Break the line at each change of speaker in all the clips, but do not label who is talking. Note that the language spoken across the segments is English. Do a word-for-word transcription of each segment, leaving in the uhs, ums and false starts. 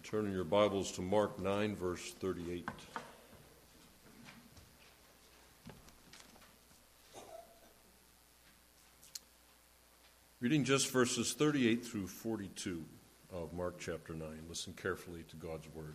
Turn in your Bibles to Mark nine, verse thirty-eight. Reading just verses thirty-eight through forty-two of Mark chapter nine. Listen carefully to God's word.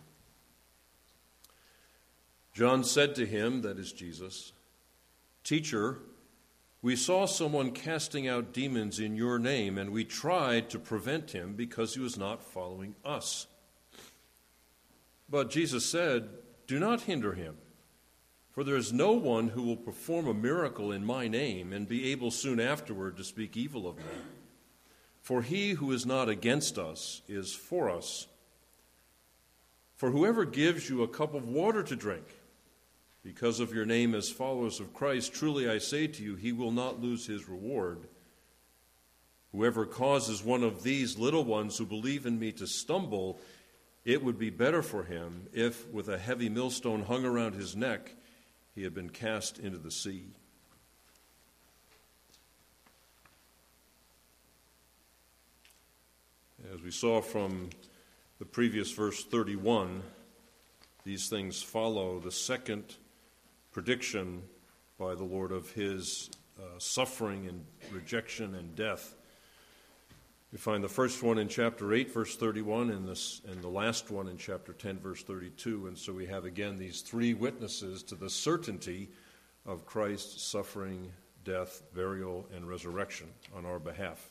John said to him, that is Jesus, "Teacher, we saw someone casting out demons in your name, and we tried to prevent him because he was not following us." But Jesus said, "Do not hinder him, for there is no one who will perform a miracle in my name and be able soon afterward to speak evil of me. For he who is not against us is for us. For whoever gives you a cup of water to drink, because of your name as followers of Christ, truly I say to you, he will not lose his reward. Whoever causes one of these little ones who believe in me to stumble, it would be better for him if, with a heavy millstone hung around his neck, he had been cast into the sea." As we saw from the previous verse thirty-one, these things follow the second prediction by the Lord of his uh, suffering and rejection and death. We find the first one in chapter eight, verse thirty-one, and, this, and the last one in chapter ten, verse thirty-two. And so we have again these three witnesses to the certainty of Christ's suffering, death, burial, and resurrection on our behalf.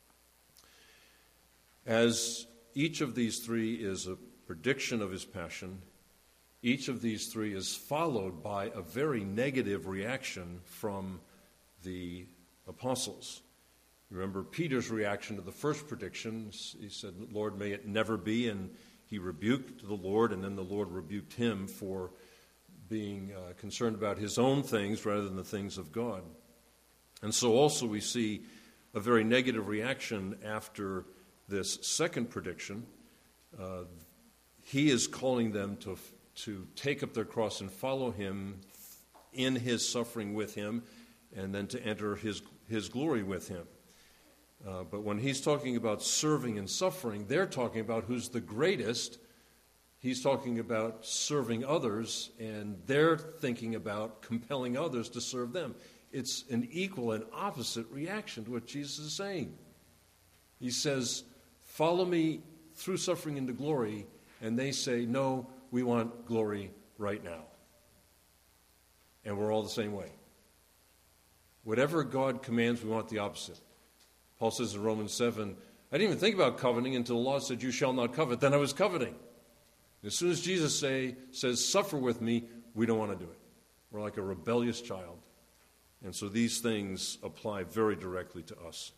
As each of these three is a prediction of his passion, each of these three is followed by a very negative reaction from the apostles. Remember Peter's reaction to the first prediction. He said, "Lord, may it never be," and he rebuked the Lord, and then the Lord rebuked him for being uh, concerned about his own things rather than the things of God. And so also we see a very negative reaction after this second prediction. Uh, he is calling them to, to take up their cross and follow him in his suffering with him, and then to enter his, his glory with him. Uh, but when he's talking about serving and suffering, they're talking about who's the greatest. He's talking about serving others, and they're thinking about compelling others to serve them. It's an equal and opposite reaction to what Jesus is saying. He says, "Follow me through suffering into glory," and they say, "No, we want glory right now." And we're all the same way. Whatever God commands, we want the opposite. Paul says in Romans seven, "I didn't even think about coveting until the law said you shall not covet. Then I was coveting." As soon as Jesus say, says, "Suffer with me," we don't want to do it. We're like a rebellious child. And so these things apply very directly to us.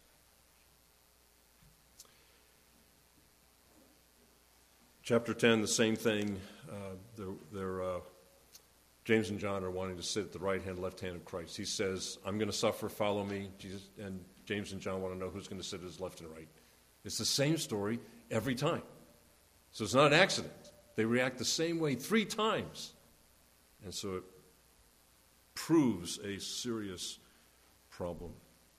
Chapter ten, the same thing. Uh, they're, they're, uh, James and John are wanting to sit at the right hand, left hand of Christ. He says, "I'm going to suffer, follow me." Jesus and James and John want to know who's going to sit at his left and right. It's the same story every time. So it's not an accident. They react the same way three times. And so it proves a serious problem.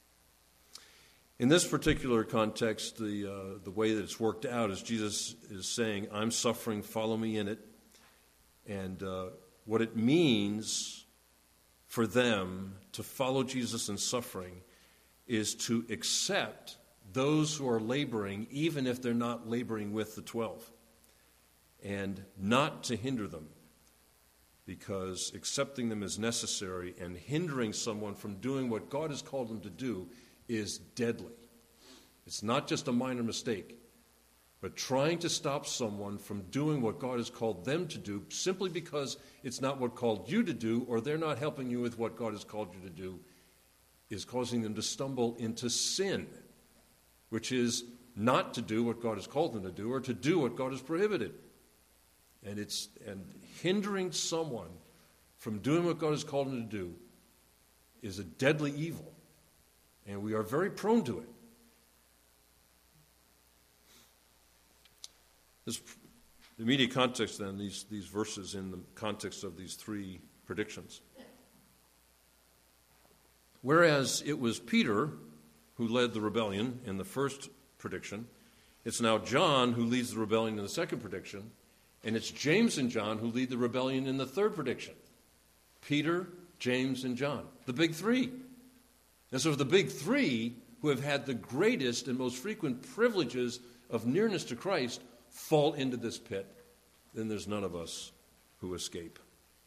In this particular context, the uh, the way that it's worked out is Jesus is saying, "I'm suffering, follow me in it." And uh, what it means for them to follow Jesus in suffering is to accept those who are laboring, even if they're not laboring with the twelve, and not to hinder them, because accepting them is necessary, and hindering someone from doing what God has called them to do is deadly. It's not just a minor mistake, but trying to stop someone from doing what God has called them to do simply because it's not what called you to do, or they're not helping you with what God has called you to do, is causing them to stumble into sin, which is not to do what God has called them to do, or to do what God has prohibited. And it's and hindering someone from doing what God has called them to do is a deadly evil. And we are very prone to it. This, the immediate context, then, these, these verses in the context of these three predictions. Whereas it was Peter who led the rebellion in the first prediction, It's now John who leads the rebellion in the second prediction, and it's James and John who lead the rebellion in the third prediction. Peter, James, and John, the big three. And so the big three who have had the greatest and most frequent privileges of nearness to Christ fall into this pit, then there's none of us who escape.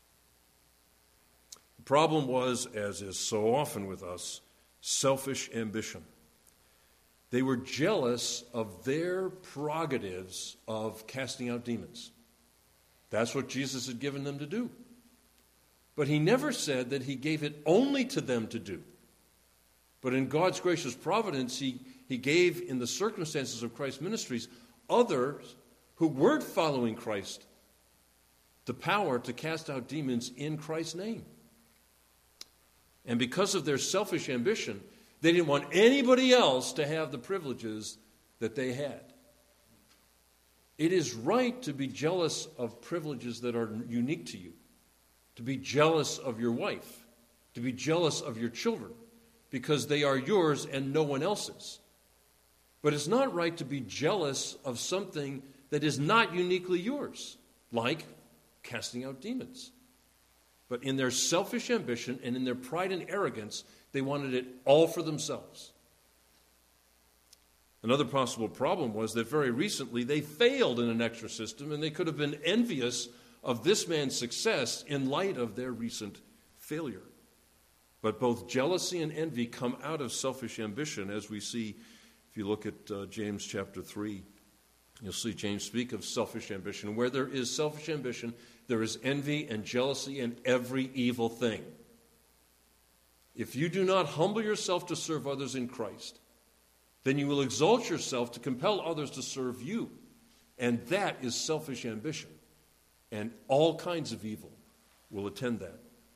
The problem was, as is so often with us, selfish ambition. They were jealous of their prerogatives of casting out demons. That's what Jesus had given them to do. But he never said that he gave it only to them to do. But in God's gracious providence, he, he gave, in the circumstances of Christ's ministries, others who weren't following Christ the power to cast out demons in Christ's name. And because of their selfish ambition, they didn't want anybody else to have the privileges that they had. It is right to be jealous of privileges that are unique to you, to be jealous of your wife, to be jealous of your children, because they are yours and no one else's. But it's not right to be jealous of something that is not uniquely yours, like casting out demons. But in their selfish ambition and in their pride and arrogance, they wanted it all for themselves. Another possible problem was that very recently they failed in an exorcism, and they could have been envious of this man's success in light of their recent failure. But both jealousy and envy come out of selfish ambition, as we see if you look at uh, James chapter three. You'll see James speak of selfish ambition. Where there is selfish ambition, there is envy and jealousy and every evil thing. If you do not humble yourself to serve others in Christ, then you will exalt yourself to compel others to serve you. And that is selfish ambition. And all kinds of evil will attend that.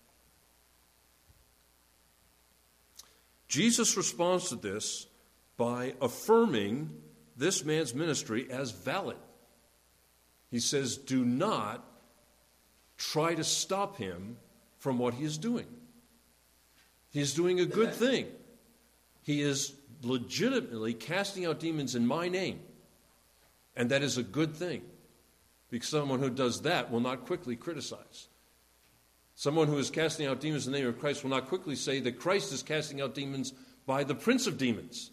Jesus responds to this by affirming this man's ministry as valid. He says, do not try to stop him from what he is doing. He is doing a good thing. He is legitimately casting out demons in my name. And that is a good thing. Because someone who does that will not quickly criticize. Someone who is casting out demons in the name of Christ will not quickly say that Christ is casting out demons by the prince of demons.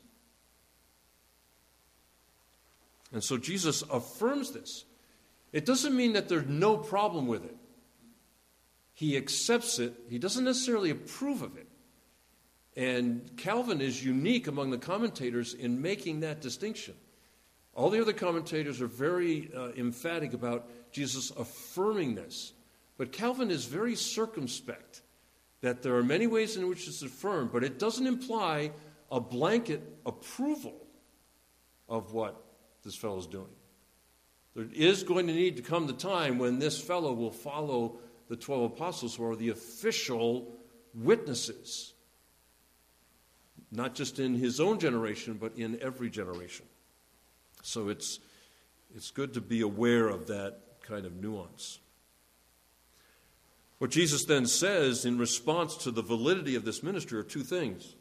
And so Jesus affirms this. It doesn't mean that there's no problem with it. He accepts it. He doesn't necessarily approve of it. And Calvin is unique among the commentators in making that distinction. All the other commentators are very uh, emphatic about Jesus affirming this. But Calvin is very circumspect that there are many ways in which it's affirmed, but it doesn't imply a blanket approval of what this fellow is doing. There is going to need to come the time when this fellow will follow the twelve apostles, who are the official witnesses, not just in his own generation, but in every generation. So it's, it's good to be aware of that kind of nuance. What Jesus then says in response to the validity of this ministry are two things.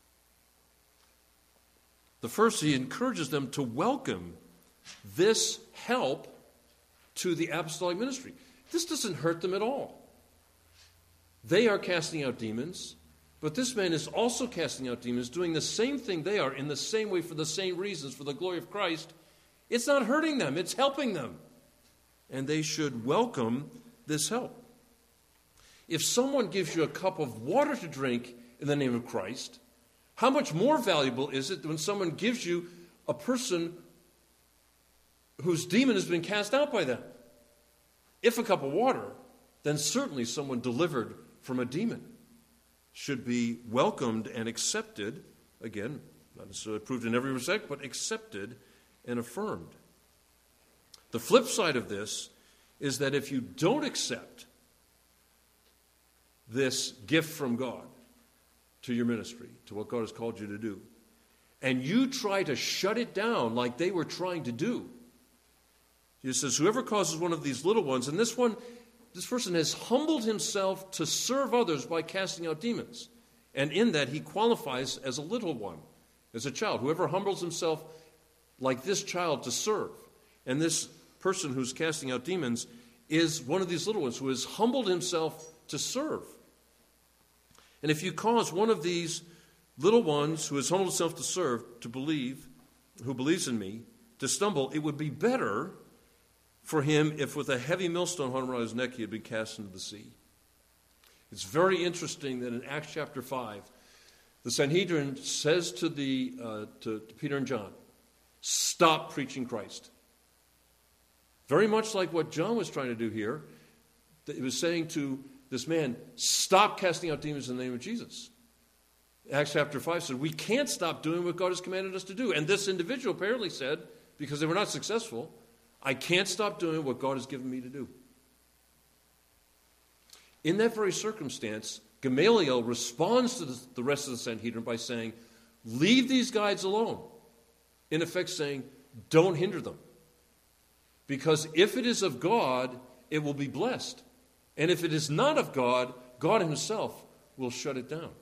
The first, he encourages them to welcome this help to the apostolic ministry. This doesn't hurt them at all. They are casting out demons, but this man is also casting out demons, doing the same thing they are in the same way for the same reasons, for the glory of Christ. It's not hurting them, it's helping them. And they should welcome this help. If someone gives you a cup of water to drink in the name of Christ, how much more valuable is it when someone gives you a person whose demon has been cast out by them? If a cup of water, then certainly someone delivered from a demon should be welcomed and accepted, again, not necessarily approved in every respect, but accepted and affirmed. The flip side of this is that if you don't accept this gift from God to your ministry, to what God has called you to do, and you try to shut it down like they were trying to do, he says, whoever causes one of these little ones, and this one, this person has humbled himself to serve others by casting out demons. And in that, he qualifies as a little one, as a child. Whoever humbles himself like this child to serve. And this person who's casting out demons is one of these little ones who has humbled himself to serve. And if you cause one of these little ones who has humbled himself to serve to believe, who believes in me, to stumble, it would be better for him if with a heavy millstone hung around his neck he had been cast into the sea. It's very interesting that in Acts chapter five, the Sanhedrin says to, the, uh, to, to Peter and John, stop preaching Christ. Very much like what John was trying to do here. It was saying to this man, stop casting out demons in the name of Jesus. Acts chapter five said, we can't stop doing what God has commanded us to do. And this individual apparently said, because they were not successful, I can't stop doing what God has given me to do. In that very circumstance, Gamaliel responds to the, the rest of the Sanhedrin by saying, leave these guys alone. In effect saying, don't hinder them. Because if it is of God, it will be blessed. And if it is not of God, God himself will shut it down.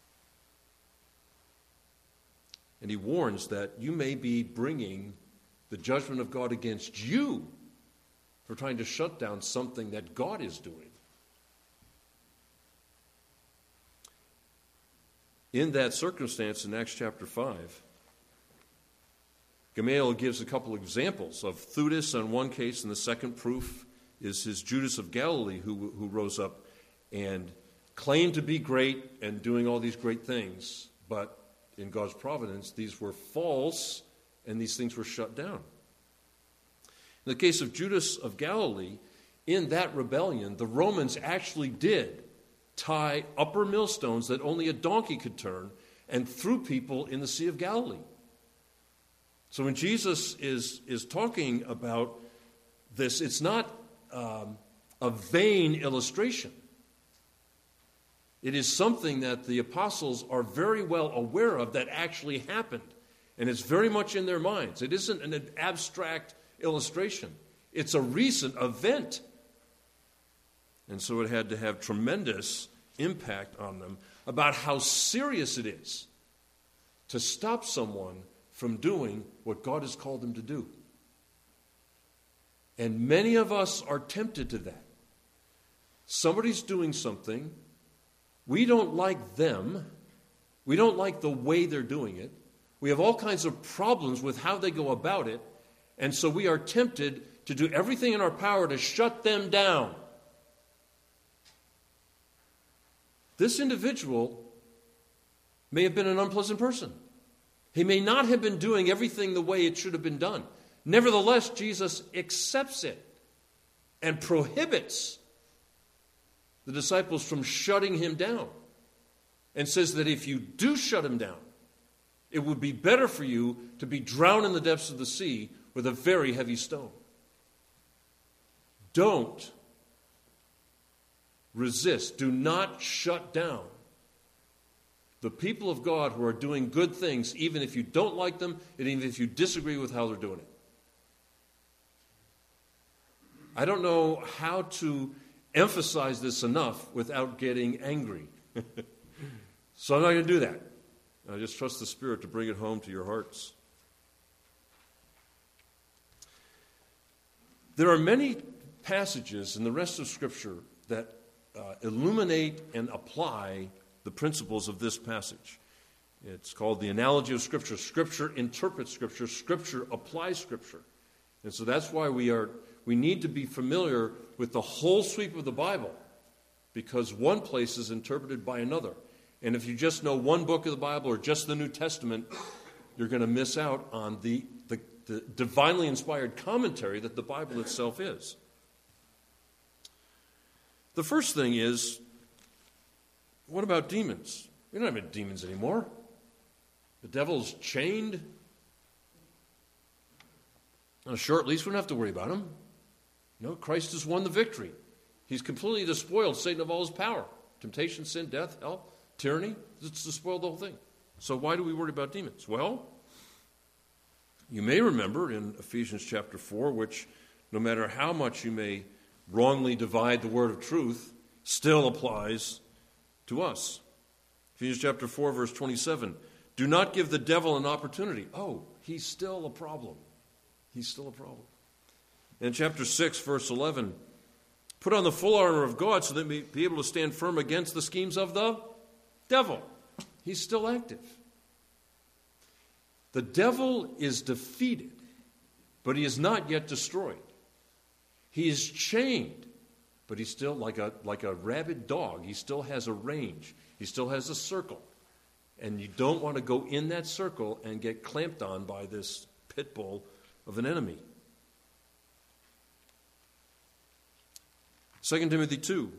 And he warns that you may be bringing the judgment of God against you for trying to shut down something that God is doing. In that circumstance, in Acts chapter five, Gamaliel gives a couple examples of Theudas on one case, and the second proof is his Judas of Galilee who, who rose up and claimed to be great and doing all these great things. But in God's providence, these were false and these things were shut down. In the case of Judas of Galilee, in that rebellion, the Romans actually did tie upper millstones that only a donkey could turn and threw people in the Sea of Galilee. So when Jesus is, is talking about this, it's not um, a vain illustration. It is something that the apostles are very well aware of that actually happened. And it's very much in their minds. It isn't an abstract illustration. It's a recent event. And so it had to have tremendous impact on them about how serious it is to stop someone from doing what God has called them to do. And many of us are tempted to that. Somebody's doing something. We don't like them. We don't like the way they're doing it. We have all kinds of problems with how they go about it. And so we are tempted to do everything in our power to shut them down. This individual may have been an unpleasant person. He may not have been doing everything the way it should have been done. Nevertheless, Jesus accepts it and prohibits the disciples from shutting him down and says that if you do shut him down, it would be better for you to be drowned in the depths of the sea with a very heavy stone. Don't resist. Do not shut down the people of God who are doing good things, even if you don't like them and even if you disagree with how they're doing it. I don't know how to emphasize this enough without getting angry. So I'm not going to do that. I just trust the Spirit to bring it home to your hearts. There are many passages in the rest of Scripture that uh, illuminate and apply the principles of this passage. It's called the analogy of Scripture. Scripture interprets Scripture. Scripture applies Scripture. And so that's why we are we need to be familiar with the whole sweep of the Bible, because one place is interpreted by another. And if you just know one book of the Bible or just the New Testament, you're going to miss out on the, the, the divinely inspired commentary that the Bible itself is. The first thing is, what about demons? We don't have any demons anymore. The devil's chained. Now, sure, at least we don't have to worry about him. No, Christ has won the victory. He's completely despoiled Satan of all his power. Temptation, sin, death, hell, tyranny. It's despoiled the whole thing. So why do we worry about demons? Well, you may remember in Ephesians chapter four, which no matter how much you may wrongly divide the word of truth, still applies to us. Ephesians chapter four, verse twenty-seven. Do not give the devil an opportunity. Oh, he's still a problem. He's still a problem. In chapter six, verse eleven, put on the full armor of God so that we may be able to stand firm against the schemes of the devil. He's still active. The devil is defeated, but he is not yet destroyed. He is chained, but he's still like a, like a rabid dog. He still has a range. He still has a circle. And you don't want to go in that circle and get clamped on by this pit bull of an enemy. Second Timothy two,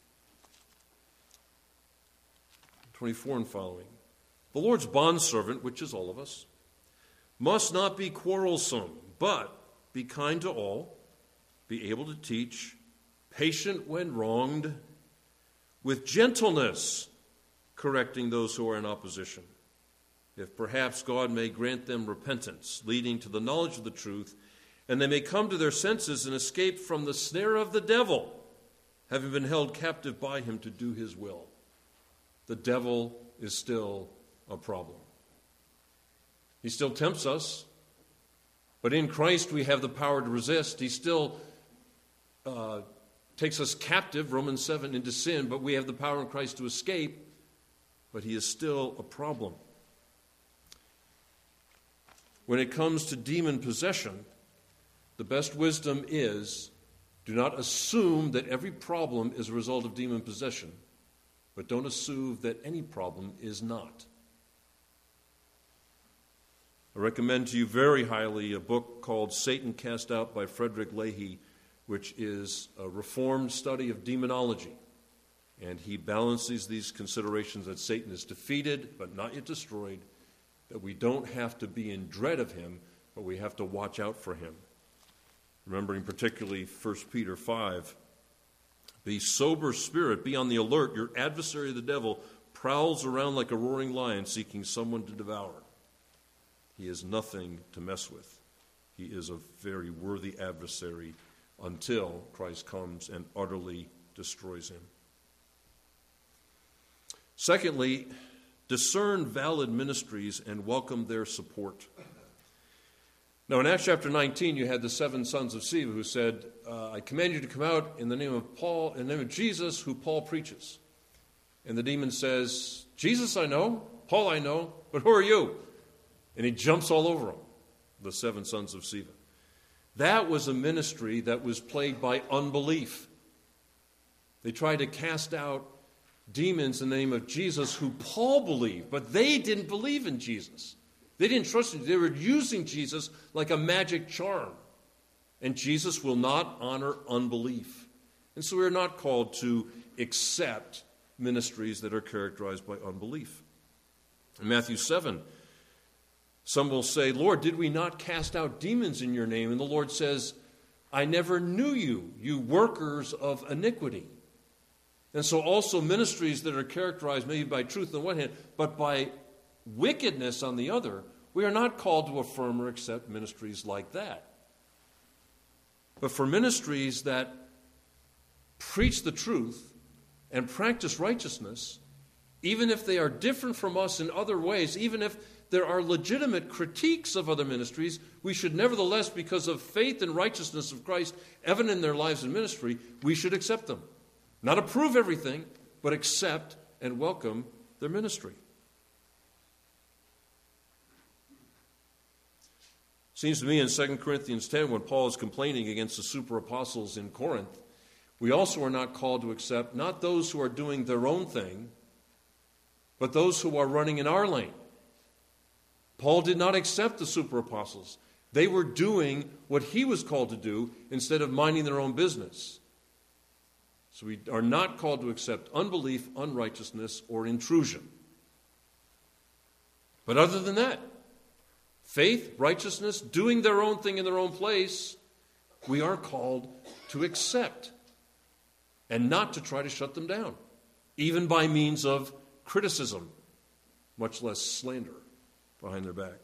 twenty-four and following. The Lord's bondservant, which is all of us, must not be quarrelsome, but be kind to all, be able to teach, patient when wronged, with gentleness correcting those who are in opposition, if perhaps God may grant them repentance, leading to the knowledge of the truth, and they may come to their senses and escape from the snare of the devil, having been held captive by him to do his will. The devil is still a problem. He still tempts us, but in Christ we have the power to resist. He still uh, takes us captive, Romans seven, into sin, but we have the power in Christ to escape, but he is still a problem. When it comes to demon possession, the best wisdom is do not assume that every problem is a result of demon possession, but don't assume that any problem is not. I recommend to you very highly a book called Satan Cast Out by Frederick Leahy, which is a reformed study of demonology. And he balances these considerations that Satan is defeated but not yet destroyed, that we don't have to be in dread of him, but we have to watch out for him. Remembering particularly First Peter five, be sober spirit, be on the alert. Your adversary, the devil, prowls around like a roaring lion seeking someone to devour. He is nothing to mess with. He is a very worthy adversary until Christ comes and utterly destroys him. Secondly, discern valid ministries and welcome their support. Now, in Acts chapter nineteen, you had the seven sons of Sceva who said, uh, I command you to come out in the name of Paul, in the name of Jesus, who Paul preaches. And the demon says, Jesus I know, Paul I know, but who are you? And he jumps all over them, the seven sons of Sceva. That was a ministry that was plagued by unbelief. They tried to cast out demons in the name of Jesus who Paul believed, but they didn't believe in Jesus. They didn't trust him. They were using Jesus like a magic charm. And Jesus will not honor unbelief. And so we're not called to accept ministries that are characterized by unbelief. In Matthew seven, some will say, Lord, did we not cast out demons in your name? And the Lord says, I never knew you, you workers of iniquity. And so also ministries that are characterized maybe by truth on one hand, but by wickedness on the other, we are not called to affirm or accept ministries like that. But for ministries that preach the truth and practice righteousness, even if they are different from us in other ways, even if there are legitimate critiques of other ministries, we should nevertheless, because of faith and righteousness of Christ evident in their lives and ministry, we should accept them. Not approve everything, but accept and welcome their ministry. Seems to me in Second Corinthians ten, when Paul is complaining against the super apostles in Corinth, we also are not called to accept not those who are doing their own thing, but those who are running in our lane. Paul did not accept the super apostles. They were doing what he was called to do instead of minding their own business. So we are not called to accept unbelief, unrighteousness, or intrusion. But other than that, faith, righteousness, doing their own thing in their own place, we are called to accept and not to try to shut them down, even by means of criticism, much less slander behind their back.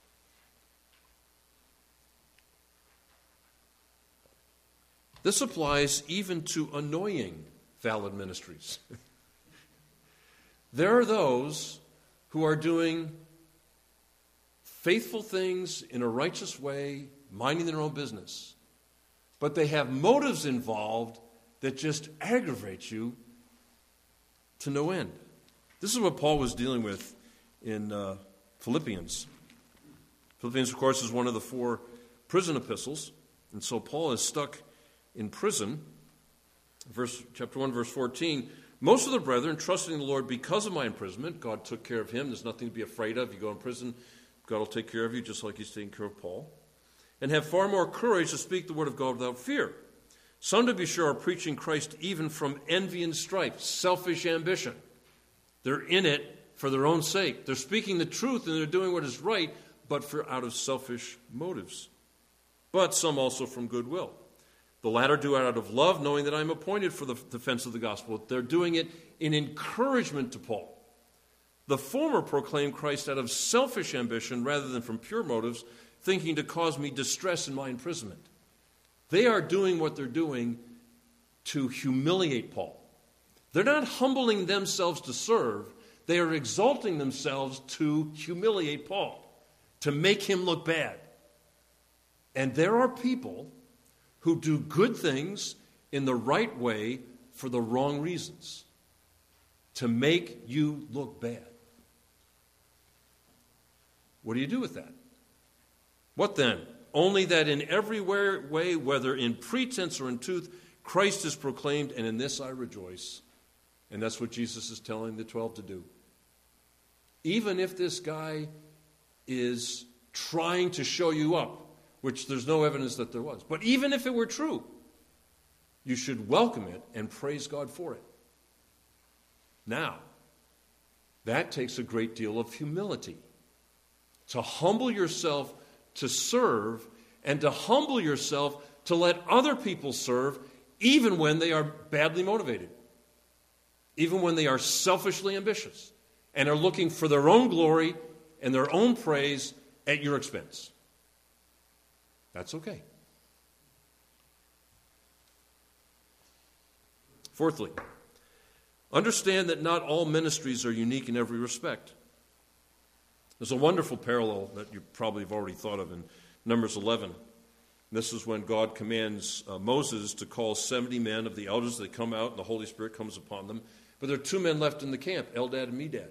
This applies even to annoying valid ministries. There are those who are doing faithful things in a righteous way, minding their own business. But they have motives involved that just aggravate you to no end. This is what Paul was dealing with in uh, Philippians. Philippians, of course, is one of the four prison epistles. And so Paul is stuck in prison. Verse, chapter one, verse fourteen, most of the brethren, trusting in the Lord because of my imprisonment, God took care of him. There's nothing to be afraid of. You go in prison, God will take care of you, just like he's taking care of Paul. And have far more courage to speak the word of God without fear. Some, to be sure, are preaching Christ even from envy and strife, selfish ambition. They're in it for their own sake. They're speaking the truth and they're doing what is right, but for out of selfish motives. But some also from goodwill. The latter do it out of love, knowing that I am appointed for the defense of the gospel. They're doing it in encouragement to Paul. The former proclaim Christ out of selfish ambition rather than from pure motives, thinking to cause me distress in my imprisonment. They are doing what they're doing to humiliate Paul. They're not humbling themselves to serve. They are exalting themselves to humiliate Paul, to make him look bad. And there are people who do good things in the right way for the wrong reasons, to make you look bad. What do you do with that? What then? Only that in every way, whether in pretense or in truth, Christ is proclaimed, and in this I rejoice. And that's what Jesus is telling the twelve to do. Even if this guy is trying to show you up, which there's no evidence that there was, but even if it were true, you should welcome it and praise God for it. Now, that takes a great deal of humility. To humble yourself to serve, and to humble yourself to let other people serve, even when they are badly motivated, even when they are selfishly ambitious, and are looking for their own glory and their own praise at your expense. That's okay. Fourthly, understand that not all ministries are unique in every respect. There's a wonderful parallel that you probably have already thought of in Numbers eleven. This is when God commands uh, Moses to call seventy men of the elders. They come out and the Holy Spirit comes upon them. But there are two men left in the camp, Eldad and Medad.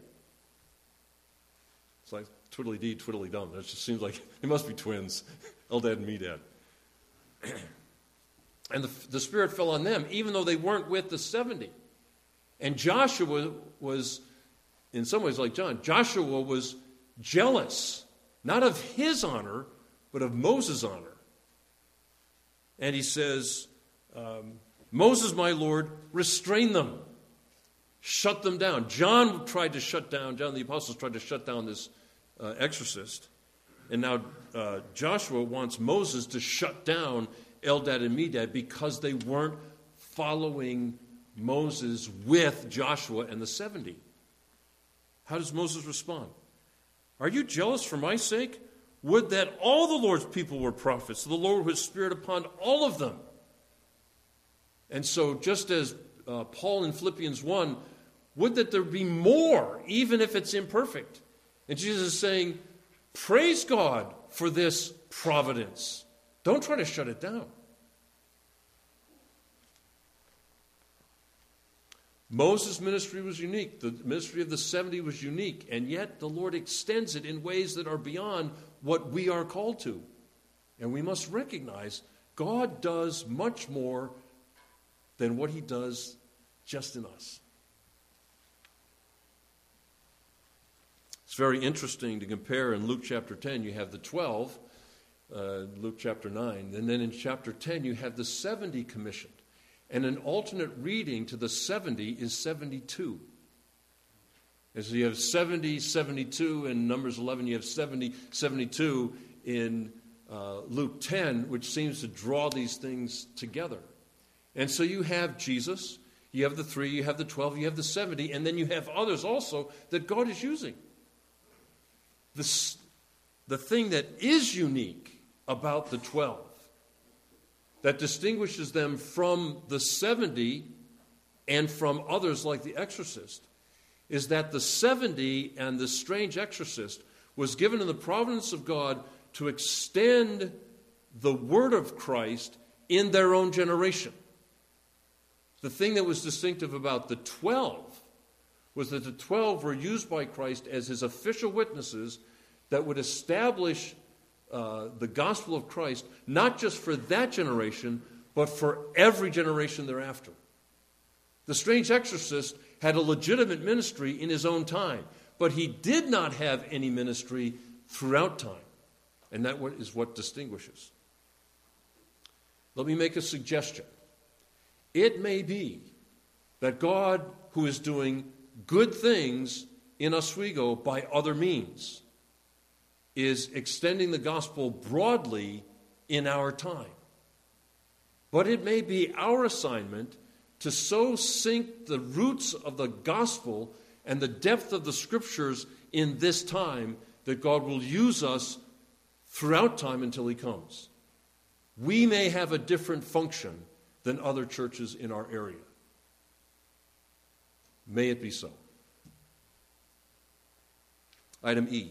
It's like twiddly-dee, twiddly-dum. It just seems like they must be twins, Eldad and Medad. And the, the Spirit fell on them, even though they weren't with the seventy. And Joshua was, in some ways like John, Joshua was jealous, not of his honor, but of Moses' honor. And he says, um, Moses, my Lord, restrain them. Shut them down. John tried to shut down, John the Apostle tried to shut down this uh, exorcist. And now uh, Joshua wants Moses to shut down Eldad and Medad because they weren't following Moses with Joshua and the seventy. How does Moses respond? Are you jealous for my sake? Would that all the Lord's people were prophets, so the Lord would spirit upon all of them. And so just as uh, Paul in Philippians one, would that there be more, even if it's imperfect. And Jesus is saying, praise God for this providence. Don't try to shut it down. Moses' ministry was unique. The ministry of the seventy was unique. And yet the Lord extends it in ways that are beyond what we are called to. And we must recognize God does much more than what he does just in us. It's very interesting to compare. In Luke chapter ten, you have the twelve, uh, Luke chapter nine. And then in chapter ten, you have the seventy commissioned. And an alternate reading to the seventy is seventy-two. As you have seventy, seventy-two in Numbers eleven, you have seventy, seventy-two in uh, Luke ten, which seems to draw these things together. And so you have Jesus, you have the three, you have the twelve, you have the seventy, and then you have others also that God is using. This, the thing that is unique about the twelve, that distinguishes them from the seventy and from others like the exorcist, is that the seventy and the strange exorcist was given in the providence of God to extend the word of Christ in their own generation. The thing that was distinctive about the twelve was that the twelve were used by Christ as his official witnesses that would establish uh, the gospel of Christ, not just for that generation, but for every generation thereafter. The strange exorcist had a legitimate ministry in his own time, but he did not have any ministry throughout time. And that is what distinguishes. Let me make a suggestion. It may be that God, who is doing good things in Oswego by other means, is extending the gospel broadly in our time. But it may be our assignment to so sink the roots of the gospel and the depth of the scriptures in this time that God will use us throughout time until he comes. We may have a different function than other churches in our area. May it be so. Item E.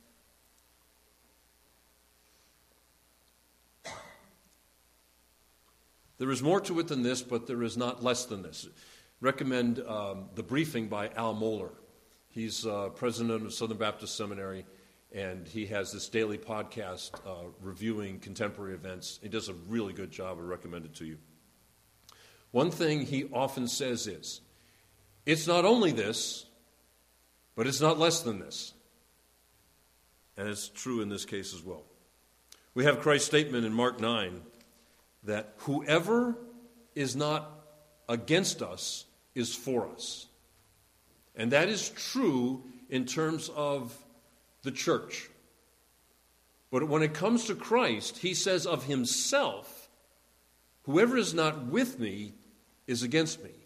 There is more to it than this, but there is not less than this. Recommend um, the briefing by Al Mohler. He's uh, president of Southern Baptist Seminary, and he has this daily podcast uh, reviewing contemporary events. He does a really good job. I recommend it to you. One thing he often says is, it's not only this, but it's not less than this. And it's true in this case as well. We have Christ's statement in Mark nine that whoever is not against us is for us. And that is true in terms of the church. But when it comes to Christ, he says of himself, whoever is not with me is against me.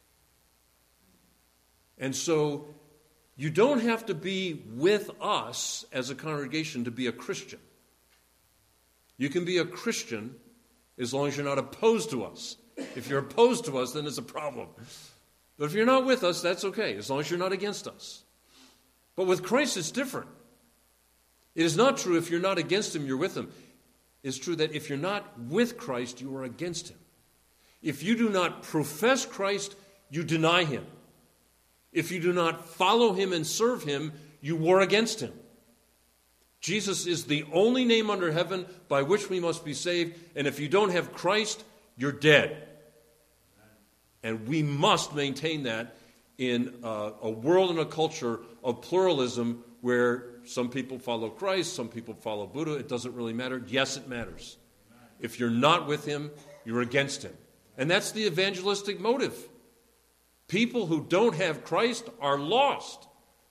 And so you don't have to be with us as a congregation to be a Christian. You can be a Christian as long as you're not opposed to us. If you're opposed to us, then it's a problem. But if you're not with us, that's okay, as long as you're not against us. But with Christ, it's different. It is not true if you're not against him, you're with him. It's true that if you're not with Christ, you are against him. If you do not profess Christ, you deny him. If you do not follow him and serve him, you war against him. Jesus is the only name under heaven by which we must be saved, and if you don't have Christ, you're dead. And we must maintain that in a, a world and a culture of pluralism where some people follow Christ, some people follow Buddha. It doesn't really matter. Yes, it matters. If you're not with him, you're against him. And that's the evangelistic motive. People who don't have Christ are lost.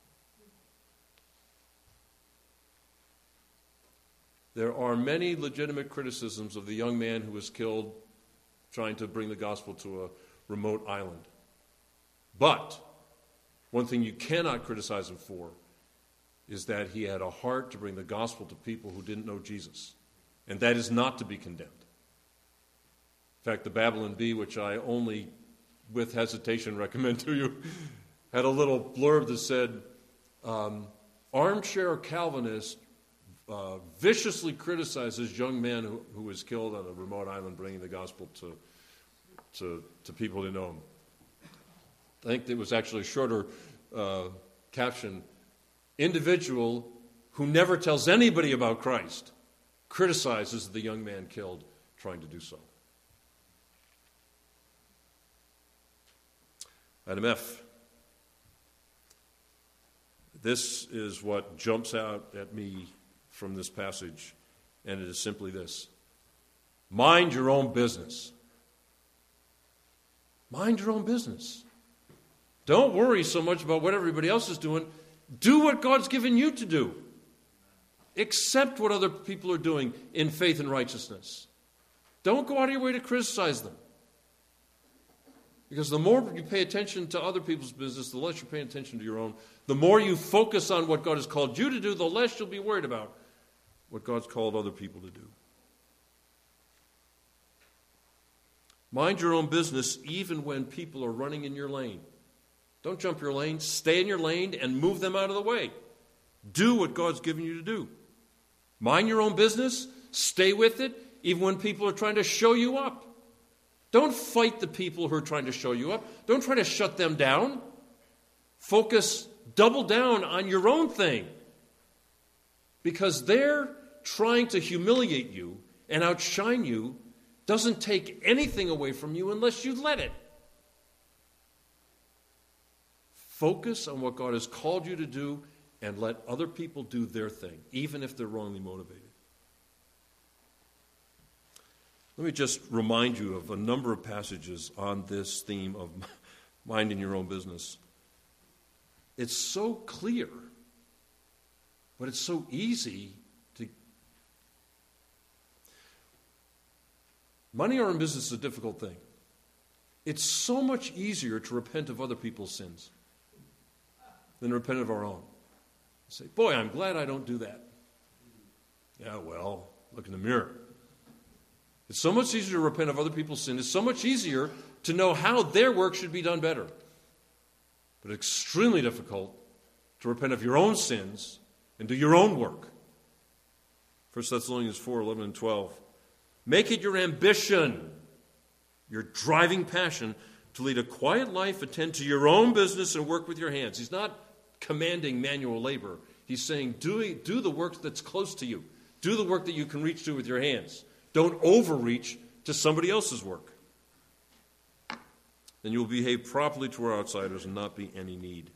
There are many legitimate criticisms of the young man who was killed trying to bring the gospel to a remote island. But one thing you cannot criticize him for is that he had a heart to bring the gospel to people who didn't know Jesus. And that is not to be condemned. In fact, the Babylon Bee, which I only with hesitation recommend to you, had a little blurb that said, um, armchair Calvinist uh, viciously criticizes young man who, who was killed on a remote island bringing the gospel to, to, to people who know him. I think it was actually a shorter uh, caption. Individual who never tells anybody about Christ criticizes the young man killed trying to do so. Item F. This is what jumps out at me from this passage, and it is simply this. Mind your own business. Mind your own business. Don't worry so much about what everybody else is doing. Do what God's given you to do. Accept what other people are doing in faith and righteousness. Don't go out of your way to criticize them. Because the more you pay attention to other people's business, the less you're paying attention to your own. The more you focus on what God has called you to do, the less you'll be worried about what God's called other people to do. Mind your own business even when people are running in your lane. Don't jump your lane. Stay in your lane and move them out of the way. Do what God's given you to do. Mind your own business. Stay with it, even when people are trying to show you up. Don't fight the people who are trying to show you up. Don't try to shut them down. Focus, double down on your own thing. Because they're trying to humiliate you and outshine you doesn't take anything away from you unless you let it. Focus on what God has called you to do and let other people do their thing, even if they're wrongly motivated. Let me just remind you of a number of passages on this theme of minding your own business. It's so clear, but it's so easy to... Minding our own business is a difficult thing. It's so much easier to repent of other people's sins than to repent of our own. Say, boy, I'm glad I don't do that. Yeah, well, look in the mirror. It's so much easier to repent of other people's sin. It's so much easier to know how their work should be done better. But it's extremely difficult to repent of your own sins and do your own work. First Thessalonians four, eleven and twelve. Make it your ambition, your driving passion, to lead a quiet life, attend to your own business, and work with your hands. He's not commanding manual labor. He's saying do, do the work that's close to you. Do the work that you can reach to with your hands. Don't overreach to somebody else's work. Then you will behave properly to our outsiders and not be any need.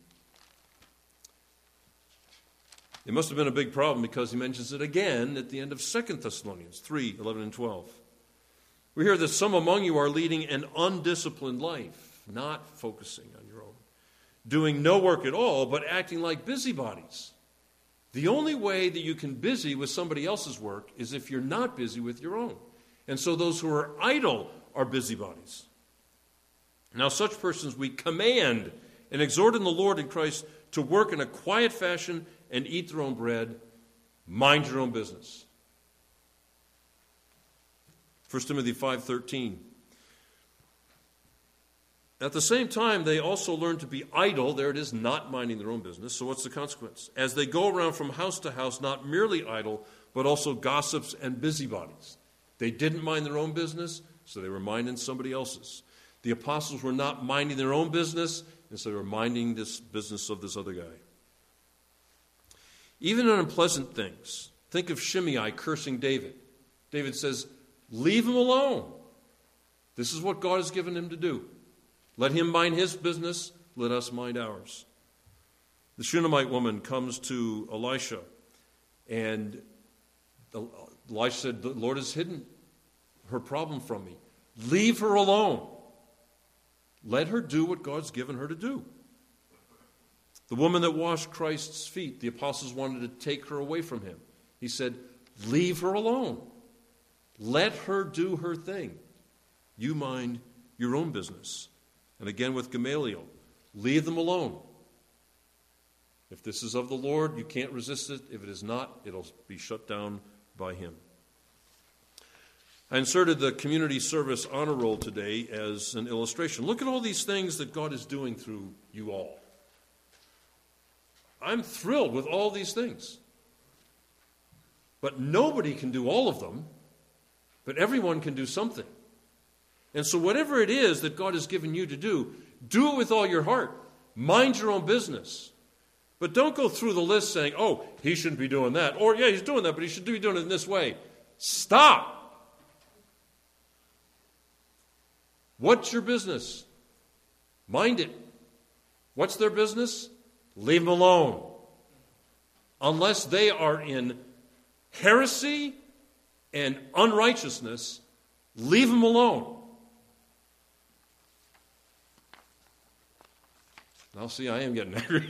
It must have been a big problem because he mentions it again at the end of Second Thessalonians three, eleven and twelve. We hear that some among you are leading an undisciplined life, not focusing on your own, doing no work at all, but acting like busybodies. The only way that you can busy with somebody else's work is if you're not busy with your own. And so those who are idle are busybodies. Now such persons we command and exhort in the Lord and Christ to work in a quiet fashion and eat their own bread. Mind your own business. First Timothy five thirteen. At the same time, they also learn to be idle. There it is, not minding their own business. So what's the consequence? As they go around from house to house, not merely idle, but also gossips and busybodies. They didn't mind their own business, so they were minding somebody else's. The apostles were not minding their own business, and so they were minding this business of this other guy. Even on unpleasant things. Think of Shimei cursing David. David says, leave him alone. This is what God has given him to do. Let him mind his business, let us mind ours. The Shunammite woman comes to Elisha, and Elisha said, the Lord has hidden her problem from me. Leave her alone. Let her do what God's given her to do. The woman that washed Christ's feet, the apostles wanted to take her away from him. He said, leave her alone. Let her do her thing. You mind your own business. And again with Gamaliel, leave them alone. If this is of the Lord, you can't resist it. If it is not, it'll be shut down by him. I inserted the community service honor roll today as an illustration. Look at all these things that God is doing through you all. I'm thrilled with all these things. But nobody can do all of them, but everyone can do something. And so whatever it is that God has given you to do, do it with all your heart. Mind your own business. But don't go through the list saying, oh, he shouldn't be doing that. Or, yeah, he's doing that, but he should be doing it in this way. Stop. What's your business? Mind it. What's their business? Leave them alone. Unless they are in heresy and unrighteousness, leave them alone. Now, see, I am getting angry.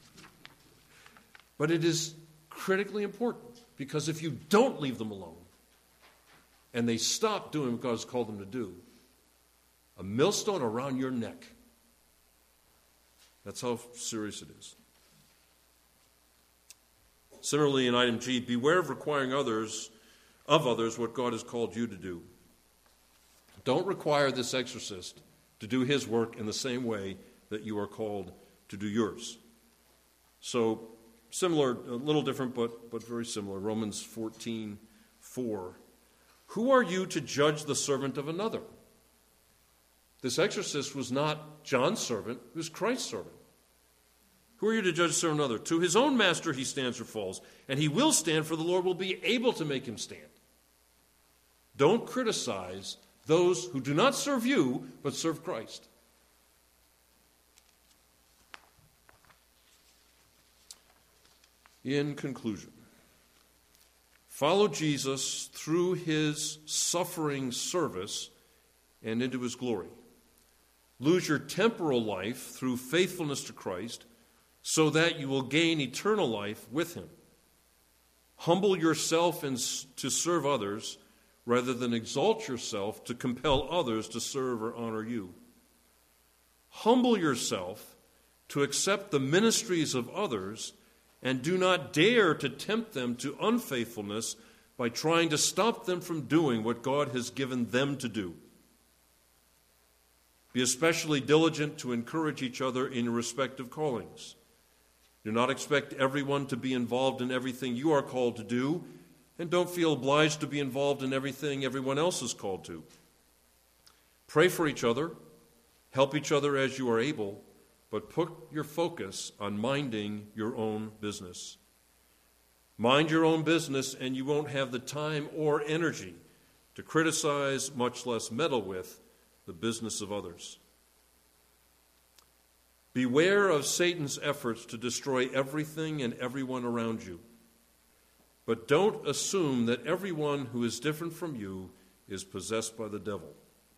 But it is critically important, because if you don't leave them alone and they stop doing what God has called them to do, a millstone around your neck. That's how serious it is. Similarly, in item G, beware of requiring others of others what God has called you to do. Don't require this exorcist to do his work in the same way that you are called to do yours. So similar, a little different, but, but very similar. Romans fourteen four. Who are you to judge the servant of another? This exorcist was not John's servant, it was Christ's servant. Who are you to judge the servant of another? To his own master he stands or falls, and he will stand, for the Lord will be able to make him stand. Don't criticize those who do not serve you, but serve Christ. In conclusion, follow Jesus through his suffering service and into his glory. Lose your temporal life through faithfulness to Christ so that you will gain eternal life with him. Humble yourself in, to serve others rather than exalt yourself to compel others to serve or honor you. Humble yourself to accept the ministries of others and do not dare to tempt them to unfaithfulness by trying to stop them from doing what God has given them to do. Be especially diligent to encourage each other in your respective callings. Do not expect everyone to be involved in everything you are called to do, and don't feel obliged to be involved in everything everyone else is called to. Pray for each other, help each other as you are able, but put your focus on minding your own business. Mind your own business, and you won't have the time or energy to criticize, much less meddle with, the business of others. Beware of Satan's efforts to destroy everything and everyone around you. But don't assume that everyone who is different from you is possessed by the devil.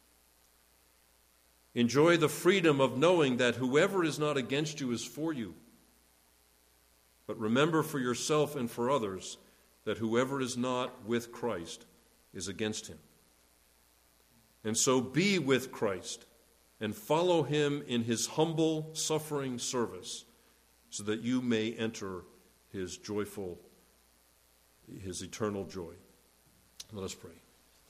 Enjoy the freedom of knowing that whoever is not against you is for you. But remember for yourself and for others that whoever is not with Christ is against him. And so be with Christ and follow him in his humble, suffering service so that you may enter his joyful, his eternal joy. Let us pray.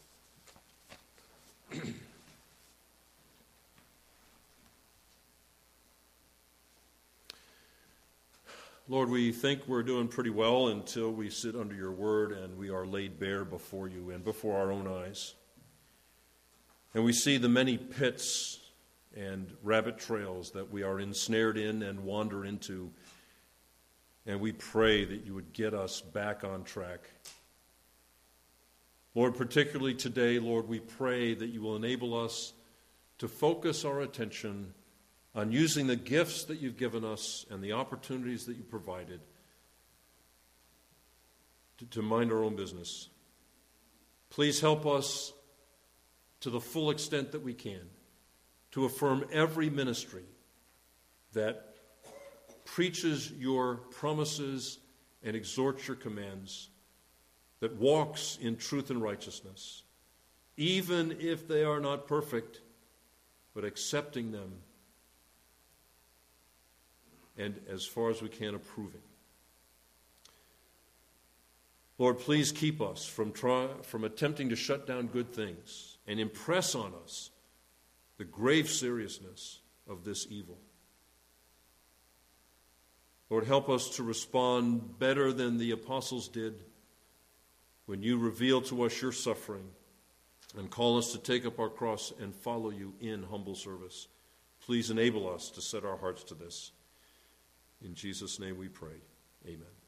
Lord, we think we're doing pretty well until we sit under your word and we are laid bare before you and before our own eyes. And we see the many pits and rabbit trails that we are ensnared in and wander into. And we pray that you would get us back on track. Lord, particularly today, Lord, we pray that you will enable us to focus our attention on using the gifts that you've given us and the opportunities that you provided to, to mind our own business. Please help us to the full extent that we can to affirm every ministry that preaches your promises and exhorts your commands, that walks in truth and righteousness, even if they are not perfect, but accepting them and as far as we can approving. Lord, please keep us from try, from attempting to shut down good things and impress on us the grave seriousness of this evil. Lord, help us to respond better than the apostles did when you revealed to us your suffering and call us to take up our cross and follow you in humble service. Please enable us to set our hearts to this. In Jesus' name we pray. Amen.